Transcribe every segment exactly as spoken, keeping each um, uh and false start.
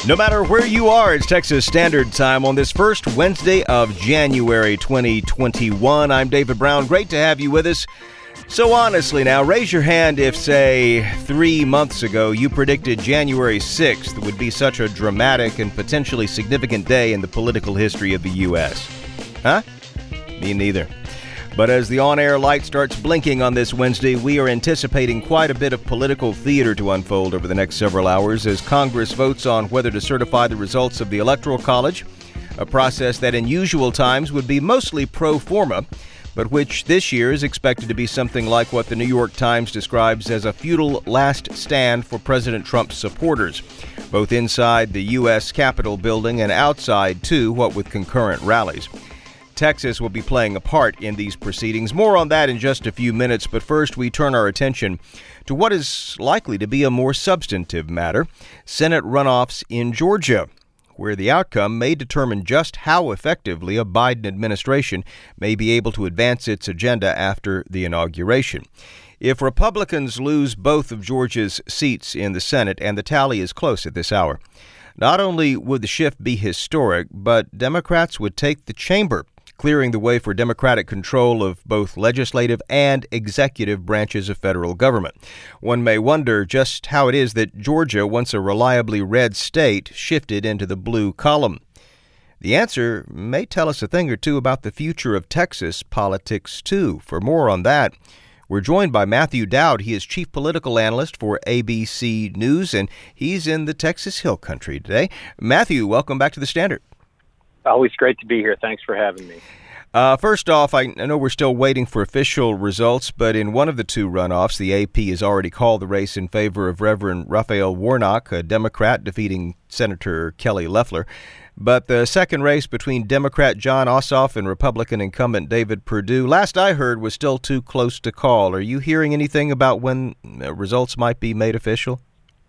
No matter where you are, it's Texas Standard Time on this first Wednesday of January twenty twenty-one. I'm David Brown. Great to have you with us. So honestly now, raise your hand if, say, three months ago you predicted January sixth would be such a dramatic and potentially significant day in the political history of the U S. Huh? Me neither. But as the on-air light starts blinking on this Wednesday, we are anticipating quite a bit of political theater to unfold over the next several hours as Congress votes on whether to certify the results of the Electoral College, a process that in usual times would be mostly pro forma, but which this year is expected to be something like what the New York Times describes as a futile last stand for President Trump's supporters, both inside the U S Capitol building and outside, too, what with concurrent rallies. Texas will be playing a part in these proceedings. More on that in just a few minutes, but first we turn our attention to what is likely to be a more substantive matter, Senate runoffs in Georgia, where the outcome may determine just how effectively a Biden administration may be able to advance its agenda after the inauguration. If Republicans lose both of Georgia's seats in the Senate, and the tally is close at this hour, not only would the shift be historic, but Democrats would take the chamber, clearing the way for Democratic control of both legislative and executive branches of federal government. One may wonder just how it is that Georgia, once a reliably red state, shifted into the blue column. The answer may tell us a thing or two about the future of Texas politics, too. For more on that, we're joined by Matthew Dowd. He is chief political analyst for A B C News, and he's in the Texas Hill Country today. Matthew, welcome back to the Standard. Always great to be here. Thanks for having me. Uh, first off, I know we're still waiting for official results, but in one of the two runoffs, the A P has already called the race in favor of Reverend Raphael Warnock, a Democrat, defeating Senator Kelly Loeffler. But the second race between Democrat Jon Ossoff and Republican incumbent David Perdue, last I heard, was still too close to call. Are you hearing anything about when results might be made official?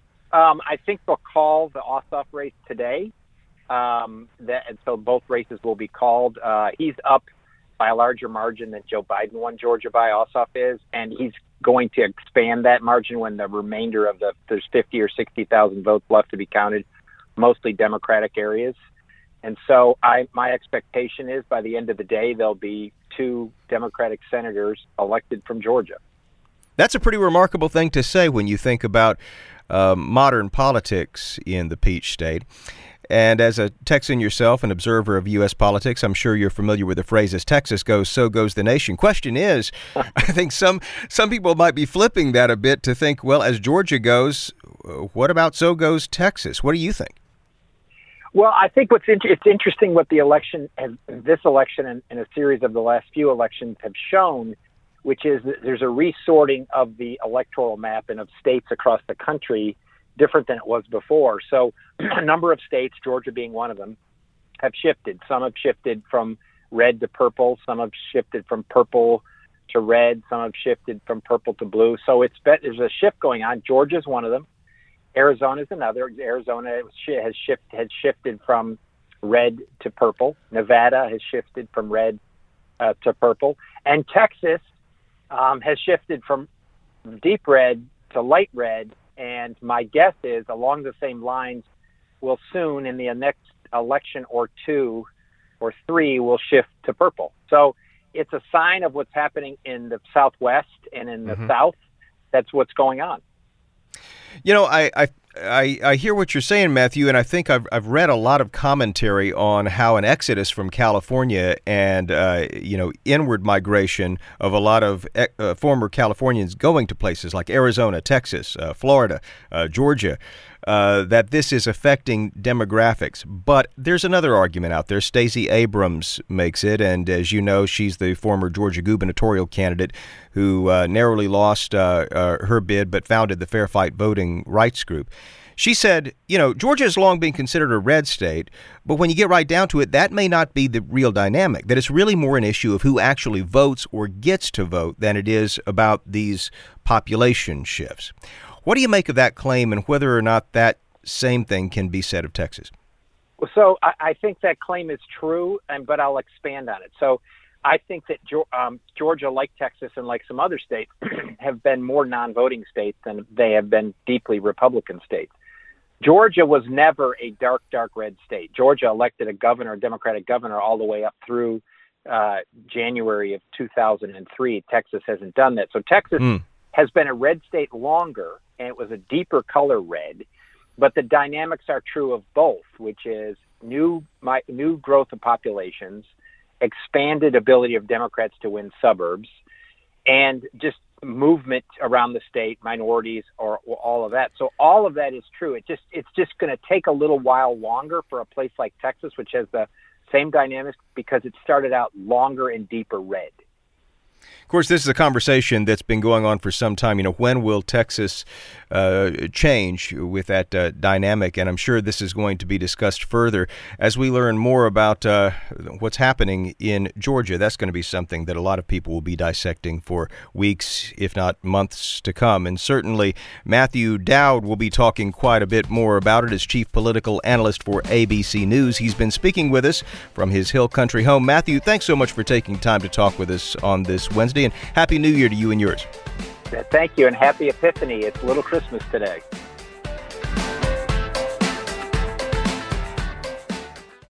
Um, I think they'll call the Ossoff race today. Um, that, and so both races will be called. Uh, he's up by a larger margin than Joe Biden won Georgia by, Ossoff is, and he's going to expand that margin when the remainder of the, there's fifty or sixty thousand votes left to be counted, mostly Democratic areas. And so I, my expectation is by the end of the day, there'll be two Democratic senators elected from Georgia. That's a pretty remarkable thing to say when you think about uh, modern politics in the Peach State. And as a Texan yourself, an observer of U S politics, I'm sure you're familiar with the phrase, as Texas goes, so goes the nation. Question is, I think some some people might be flipping that a bit to think, well, as Georgia goes, what about so goes Texas? What do you think? Well, I think what's in, it's interesting what the election, has, this election and, and a series of the last few elections have shown, which is that there's a resorting of the electoral map and of states across the country different than it was before. So a number of states, Georgia being one of them, have shifted. Some have shifted from red to purple. Some have shifted from purple to red. Some have shifted from purple to blue. So it's there's a shift going on. Georgia's one of them. Arizona is another. Arizona has shift, has shifted from red to purple. Nevada has shifted from red uh, to purple. And Texas um, has shifted from deep red to light red. And my guess is along the same lines, will soon in the next election or two or three will shift to purple. So it's a sign of what's happening in the Southwest and in the mm-hmm. South. That's what's going on. You know, I, I I I hear what you're saying, Matthew, and I think I've I've read a lot of commentary on how an exodus from California and uh, you know inward migration of a lot of uh, former Californians going to places like Arizona, Texas, uh, Florida, uh, Georgia, uh, that this is affecting demographics. But there's another argument out there. Stacey Abrams makes it, and as you know, she's the former Georgia gubernatorial candidate who uh, narrowly lost uh, uh, her bid but founded the Fair Fight Voting Rights Group. She said, you know, Georgia has long been considered a red state, but when you get right down to it, that may not be the real dynamic, that it's really more an issue of who actually votes or gets to vote than it is about these population shifts. What do you make of that claim and whether or not that same thing can be said of Texas? Well, so I, I think that claim is true, and but I'll expand on it. So I think that um, Georgia, like Texas and like some other states, have been more non-voting states than they have been deeply Republican states. Georgia was never a dark, dark red state. Georgia elected a governor, a Democratic governor, all the way up through uh, January of two thousand three. Texas hasn't done that. So Texas mm. has been a red state longer, and it was a deeper color red. But the dynamics are true of both, which is new my, new growth of populations, expanded ability of Democrats to win suburbs, and just movement around the state, minorities, or, or all of that. So all of that is true. It just it's just going to take a little while longer for a place like Texas, which has the same dynamics, because it started out longer and deeper red. Of course, this is a conversation that's been going on for some time. You know, when will Texas uh, change with that uh, dynamic? And I'm sure this is going to be discussed further as we learn more about uh, what's happening in Georgia. That's going to be something that a lot of people will be dissecting for weeks, if not months to come. And certainly Matthew Dowd will be talking quite a bit more about it as chief political analyst for A B C News. He's been speaking with us from his Hill Country home. Matthew, thanks so much for taking time to talk with us on this Wednesday, and Happy New Year to you and yours. Thank you, and happy Epiphany. It's Little Christmas today.